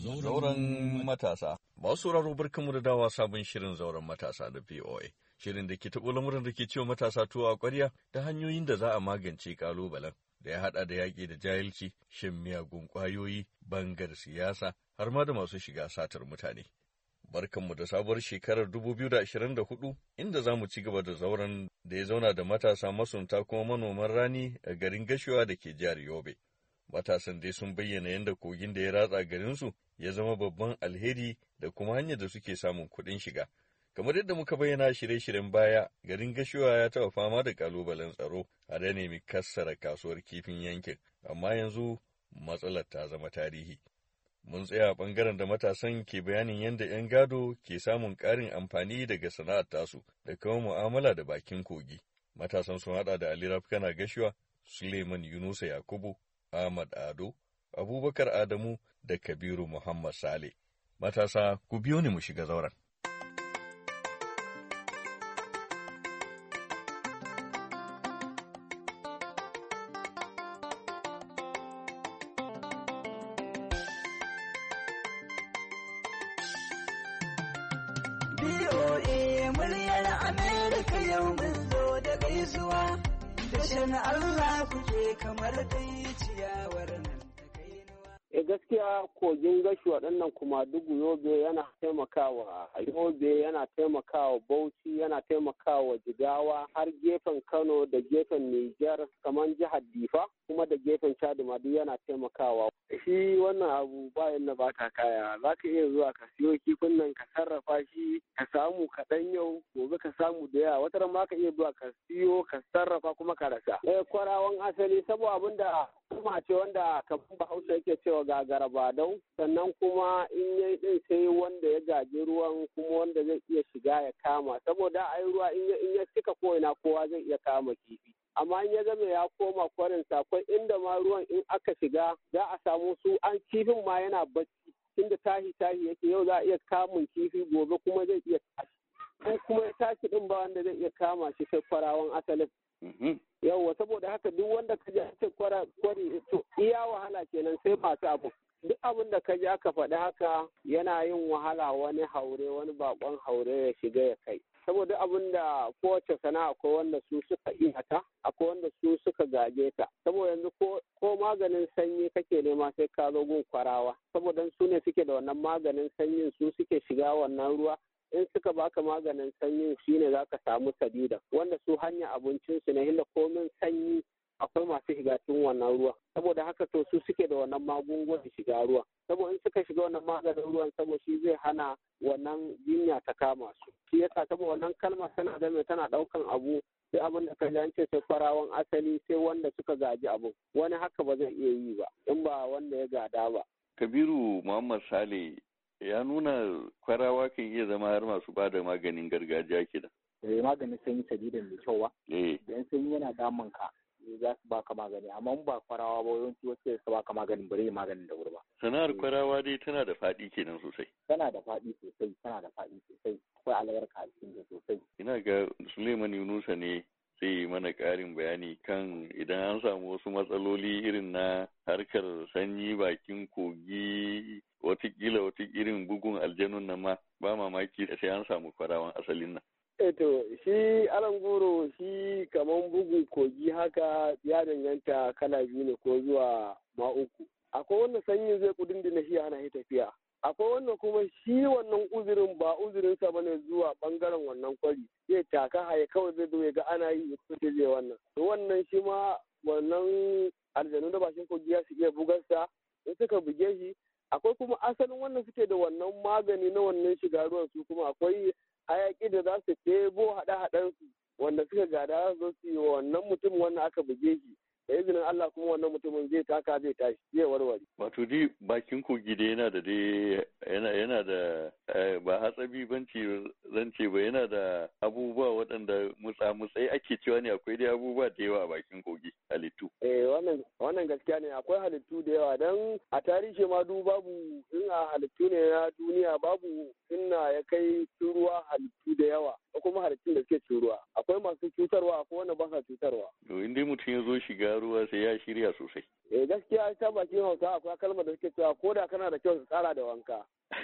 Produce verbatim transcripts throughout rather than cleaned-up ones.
Zauren matasa. Ba su sauraro barkanmu da dawa sabon shirin zauren matasa da V O A. Shirin da ke taɓo lamuran da ke cewa matasa tuwo a ƙwarya ta hanyoyin da za a magance ƙalubalen da ya haɗa da yaƙi da jahilci, shan miyagun ƙwayoyi, bangar siyasa, har ma da masu shiga satar mutane. Barkanmu da sabuwar shekarar dubu biyu da ashirin da hudu, inda za mu ci gaba da zauren da ya zauna da matasa masunta kuma manoman rani a garin Gashuwa da ke jihar Yobe. Matasan dai sun bayyana yadda kogin da ya ratsa garinsu ya zama babban alheri da kuma hanyar da suke samun kuɗin shiga. Kamar yadda muka bayyana shirye-shiryen baya, garin Gashuwa ya taɓa fama da ƙalubalen tsaro a da nemi kassara kasuwar kifin yankin, amma yanzu matsalar ta zama tarihi. Mun tsaya a ɓangaren da matasan ke bayanin yadda 'yan gado ke samun ƙarin amfani daga sana'ar tasu da kuma mu'amala da bakin kogi. Matasan sun haɗa da Ali Rafkana Gashuwa, Suleiman Yunusa Yakubu, Ahmad Ado, Abubakar Adamu da Kabiru Muhammad Sale. Matasa, ku biyo ni mu shiga zauren. B O A muryar Amerika yau mun zo da gaisuwa, da shan Allah kuke kamar dai ciyawar nan ta kainuwa. E gaskiya kogin gashi waɗannan kuma dugu Yobe yana taimakawa Yobe, yana taimakawa Bauchi, yana taimakawa Jigawa har gefen Kano da gefen Nijar kamar jihar Difa kuma da gefen Chad ma duk yana taimakawa. Shi wannan abu bayan na baka kaya, za ka iya zuwa ka siyo kifin nan ka sarrafa shi ka samu kaɗan yau gobe ka samu da yawa, wata ma ka iya zuwa ka siyo ka sarrafa kuma ka rasa. Eh kwarawan asali saboda abin da kuma ce wanda kamar Bahaushe yake cewa gagara badau, sannan kuma in yayi din sai wanda ya gaji ruwan kuma wanda zai iya shiga ya kama, saboda ai ruwa in ya cika ko ina kowa zai iya kama kifi. Amma in ya zama ya koma kwarin akwai inda ma ruwan in aka shiga za a samu su an kifin ma yana bacci, tunda tahi tahi yake yau za a iya kamun kifi gobe kuma zai iya tashi. In kuma ya tashi din ba wanda zai iya kama shi sai kwarawan asalin. Yawwa saboda haka duk wanda ka ji ake kwari to iya wahala kenan sai masu abu. Duk abin da ka ji aka faɗi haka yana yin wahala wani haure wani bakon haure ya shiga ya kai. Saboda abin da kowace sana'a akwai wanda su suka iya ta, akwai wanda su suka gaje ta. Saboda yanzu ko maganin sanyi kake nema sai ka zo gun kwarawa. Saboda su ne suke da wannan maganin sanyin, su suke shiga wannan ruwa. In suka baka maganin sanyin shine za ka samu sadida, wanda su hanya abincinsu ne, hinda komin sanyi akwai masu shiga cikin wannan ruwa. Saboda haka to su suke da wannan magungunan shiga ruwa. Saboda in suka shiga wannan maganin ruwan saboda shi zai hana wannan jinya ta kama su. Shi yasa saboda wannan kalma tana da mai tana daukan abu sai abin da ka ji an ce sai kwarawan asali sai wanda suka gaji abu. Wani haka ba zai iya yi ba in ba wanda ya gada ba. Kabiru Muhammad Sale ya nuna kwarawa kan iya zama har masu ba da maganin gargajiya kenan. Eh maganin sanyi sadidan mai kyau ba. Eh. Dan sanyi yana damun ka za su baka magani, amma ba kwarawa ba yawanci wasu su baka maganin bare maganin da wuri ba. Sana'ar kwarawa dai tana da faɗi kenan sosai. Tana da faɗi sosai, tana da faɗi sosai. Akwai albarka a cikin ta sosai. Ina ga Suleiman Yunusa ne zai yi mana ƙarin bayani kan idan an samu wasu matsaloli irin na harkar sanyi bakin kogi, watakila wata irin bugun aljanun nan ma ba mamaki sai an samu kwarawan asalin nan. Eto shi alangoro shi kaman bugun kogi haka ya danganta kala biyu ne ko zuwa ma uku. Akwai wanda sanyin zai kudin da na shi ana yi tafiya. Akwai wannan kuma shi wannan uzurin ba uzurinsa bane zuwa bangaren wannan kwari. Zai taka haye kawai zai zo ya ga ana yi ya zai wannan. To wannan shi ma wannan aljanu da bashin kogi ya su iya bugarsa in suka buge shi. Akwai kuma asalin wannan suke da wannan magani na wannan shiga ruwan su kuma akwai hayaki da za su ɗebo haɗe-haɗensu wanda suka gada za su yi wa wannan mutum wannan aka buge shi. Da izinin Allah kuma wannan mutumin zai taka zai tashi zai warware. Wato dai bakin kogi da yana da dai yana yana da ba hatsabi banci zan ce ba, yana da abubuwa waɗanda mutsa-mutsai ake cewa ne, akwai dai abubuwa da yawa a bakin kogi halittu. Eh wannan wannan gaskiya ne, akwai halittu da yawa dan a tarihi ma du babu in a halittu ne na duniya babu inna ya kai ruwa halittu da yawa ko kuma halittun da suke ruwa. Akwai masu cutarwa akwai wanda ba sa cutarwa. To in dai mutum ya zo shiga ruwa sai ya shirya sosai. Eh gaskiya ta bakin Hausa akwai kalmar da suke cewa ko da kana da kyau su tsara da wanka.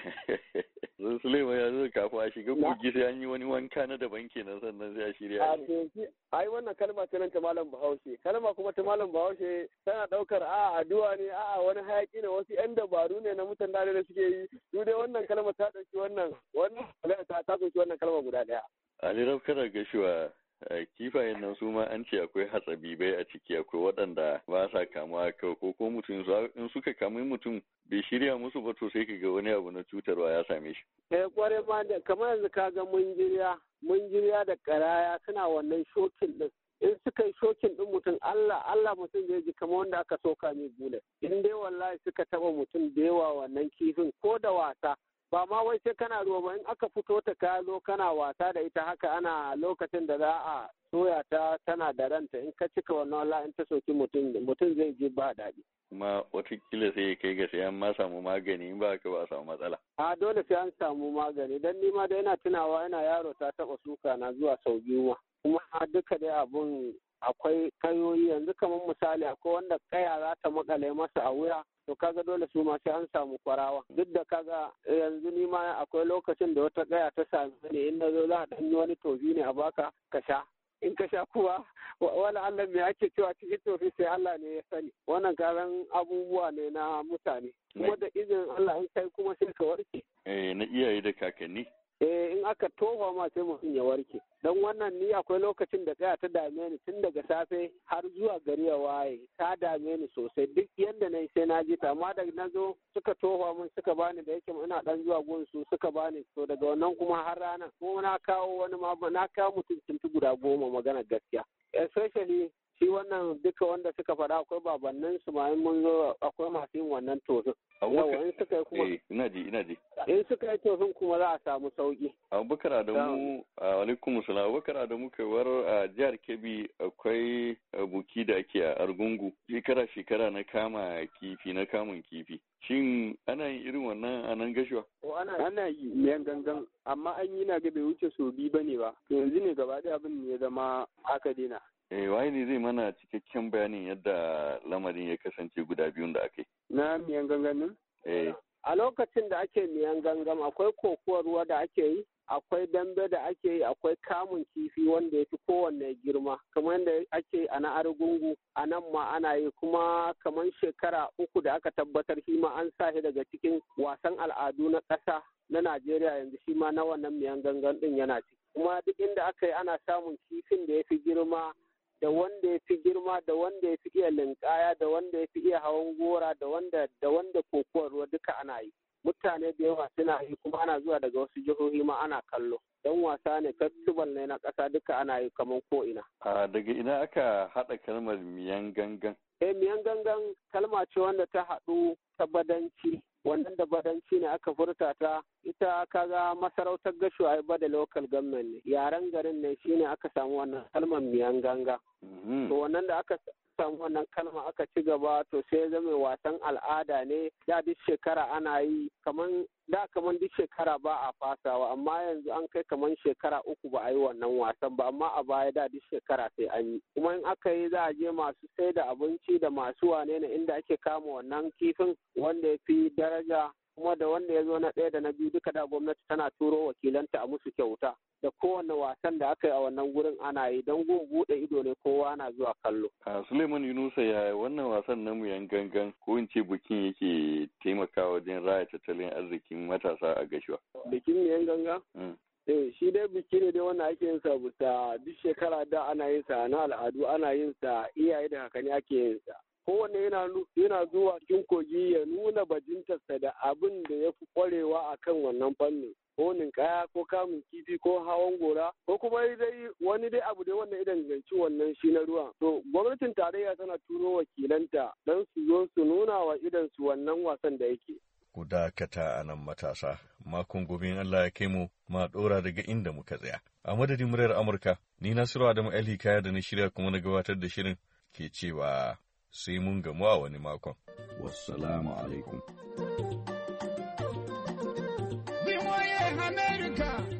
Zan Suleiman ya zo kafin a shiga kogi sai an yi wani wanka na daban kenan sannan sai a shirya. A to ai wannan kalma ce nan ta malam Bahaushe. Kalma kuma ta malam Bahaushe tana daukar a addu'a ne a wani hayaki ne wasu yan dabaru ne na mutan da suke yi. Su dai wannan kalma ta dauki wannan wannan ta ta dauki wannan kalma guda daya. Ali Rafkara Gashuwa kifayen nan su ma an ce akwai hatsabibai a ciki akwai waɗanda ba sa kamuwa ko ko mutum in suka kamu mutum bai shirya musu ba to sai kaga wani abu na cutarwa ya same shi. Eh kware ma da kamar yanzu kaga munjiriya munjiriya da karaya suna wannan shokin din in suka yi shokin din mutum Allah Allah mutum zai ji kamar wanda aka soka mai bule in dai wallahi suka taba mutum da yawa wannan kifin ko da wasa ba ma wai sai kana ruwa ba in aka fito ta ka zo kana wasa da ita haka ana lokacin da za a soya ta tana da ranta in ka cika wannan wallahi in ta soki mutum mutum zai ji ba daɗi. Kuma watakila sai kai ga sai an ma samu magani in ba ka ba a samu matsala. A dole sai an samu magani dan ni ma da yana tunawa yana yaro ta taba suka na zuwa sau biyu ma kuma duka dai abun akwai kayoyi yanzu kamar misali akwai wanda kaya za ta makale masa a wuya to kaga dole su ma sai an samu kwarawa duk da kaga yanzu ni ma akwai lokacin da wata kaya ta same ni in na zo za a ɗanyi wani tofi ne a baka ka sha in ka sha kuwa wala Allah me ake cewa cikin tofi sai Allah ne ya sani wannan karan abubuwa ne na mutane kuma da izinin Allah in kai kuma sai ka warke eh na iyaye da kakanni eh in aka tofa ma sai mutum ya warke don wannan ni akwai lokacin da kaya ta dame ni tun daga safe har zuwa gari ya waye ta dame ni sosai duk yanda na yi sai na ji ta amma da na zo suka tofa min suka bani da yake ina dan zuwa gunsu suka bani to daga wannan kuma har rana kuma na kawo wani ma na kawo mutum tuntu guda goma magana gaskiya especially shi wannan duka wanda suka faɗa akwai babannin su ma mun zo akwai masu yin wannan tofin. Yawa in suka yi kuma ina ji ina ji. In suka yi tofin kuma za a samu sauki. Abubakar Adamu alaikum salam Abubakar Adamu kaiwar a jihar Kebbi akwai buki da ake a Argungu shekara shekara na kama kifi na kamun kifi. Shin ana yin irin wannan a nan Gashuwa? Ana yi miyan gangan amma an yi na ga bai wuce so biyu bane ba. Yanzu ne gaba ɗaya abin ya zama aka daina. Eh, waye ne zai mana cikakken bayanin yadda lamarin ya kasance guda biyun da aka yi? Na miyan gangamin? Eh. A lokacin da ake miyan gangam akwai kokowar ruwa da ake yi, akwai dambe da ake yi, akwai kamun kifi wanda ya fi kowanne girma, kamar yadda ake a na Argungu, a nan ma ana yi kuma kamar shekara uku da aka tabbatar shi ma an sa shi daga cikin wasan al'adu na ƙasa na Najeriya yanzu shi ma na wannan miyan gangan ɗin yana ciki. Kuma duk inda aka yi ana samun kifin da ya fi girma da wanda ya fi girma da wanda ya fi iya linkaya da wanda ya fi iya hawan gora da wanda da wanda kokowar ruwa duka ana yi mutane da yawa suna yi kuma ana zuwa daga wasu jihohi ma ana kallo dan wasa ne festival ne na ƙasa duka ana yi kamar ko ina a daga ina aka haɗa kalmar miyan gangan eh miyan gangan kalma ce wanda ta haɗu ta badanci wannan da badanci ne aka furta ta ita kaga masarautar gasho ai ba da local government ne yaren garin ne shine aka samu wannan kalmar miyan ganga to wannan da aka samu wannan kalma aka ci gaba to sai ya zama wasan al'ada ne da duk shekara ana yi kaman da kaman duk shekara ba a fasawa amma yanzu an kai kaman shekara uku ba a yi wannan wasan ba amma a baya da duk shekara sai an yi kuma in aka yi za a je masu sai da abinci da masu wane ne inda ake kama wannan kifin wanda ya fi daraja kuma da wanda ya zo na ɗaya da na biyu duka da gwamnati tana turo wakilanta a musu kyauta da kowane wasan da aka yi a wannan gurin ana yi don gun buɗe ido ne kowa na zuwa kallo. A Suleiman Yunusa ya wannan wasan na mu yan gangan ko in ce bikin yake taimakawa wajen raya tattalin arzikin matasa a Gashuwa. Bikin mu yan ganga? Eh shi dai biki ne dai wanda ake yin sa bisa duk shekara da ana yin sa na al'adu ana yin sa iyaye da kakanni ake yin sa. Kowanne yana yana zuwa cikin kogi ya nuna bajintarsa da abin da ya fi kwarewa a kan wannan fannin. Ko ninkaya ko kamun kifi ko hawan gora ko kuma dai wani dai abu dai wanda idan ganci wannan shi na ruwa. To gwamnatin tarayya tana turo wakilanta don su zo su nuna wa idan su wannan wasan da yake. Ku dakata a nan matasa, makon gobe in Allah ya kai mu ma ɗora daga inda muka tsaya. A madadin muryar Amurka, ni Nasiru Adamu Ali Kaya da na shirya kuma na gabatar da shirin ke cewa sai mun gamu a wani makon. Wassalamu alaikum. America.